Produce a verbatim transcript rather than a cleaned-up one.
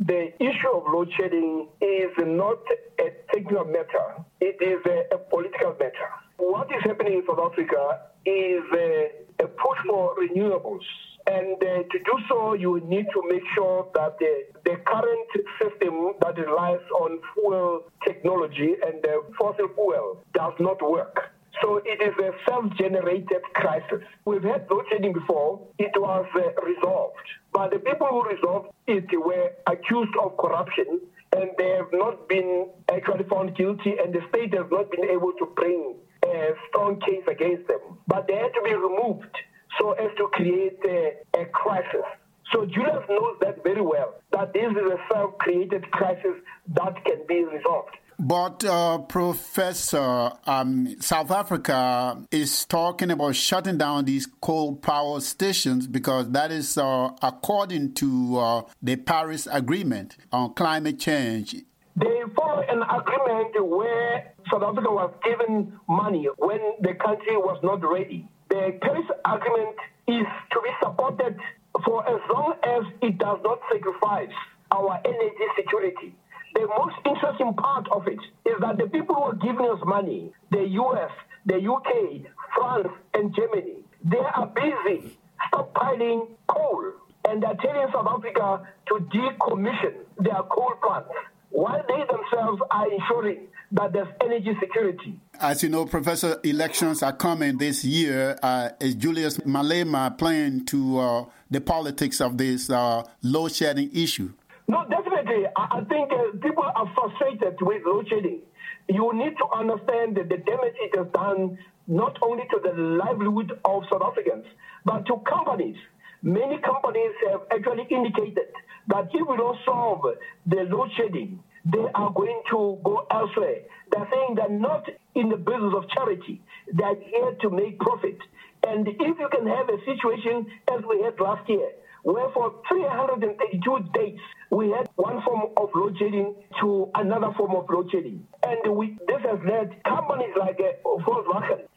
the issue of load shedding is not a technical matter. It is a, a political matter. What is happening in South Africa is a, a push for renewables. And uh, to do so, you need to make sure that the, the current system that relies on fuel technology and uh, fossil fuel does not work. So it is a self-generated crisis. We've had load shedding before. It was uh, resolved. But the people who resolved it were accused of corruption, and they have not been actually found guilty, and the state has not been able to bring a strong case against them. But they had to be removed so as to create a, a crisis. So Julius knows that very well, that this is a self-created crisis that can be resolved. But, uh, Professor, um, South Africa is talking about shutting down these coal power stations because that is uh, according to uh, the Paris Agreement on climate change. They follow an agreement where South Africa was given money when the country was not ready. The Paris Agreement is to be supported for as long as it does not sacrifice our energy security. The most interesting part of it is that the people who are giving us money, the U S, the U K, France, and Germany, they are busy stockpiling coal, and they're telling South Africa to decommission their coal plants, while they themselves are ensuring that there's energy security. As you know, Professor, elections are coming this year. Uh, is Julius Malema playing to uh, the politics of this uh, load-shedding issue? No, definitely. I, I think uh, people are frustrated with load shedding. You need to understand that the damage it has done not only to the livelihood of South Africans, but to companies. Many companies have actually indicated that if we don't solve the load shedding, they are going to go elsewhere. They're saying they're not in the business of charity. They're here to make profit. And if you can have a situation as we had last year, where for three hundred thirty-two days, we had one form of load shedding to another form of load shedding. And we, this has led companies like uh, Volkswagen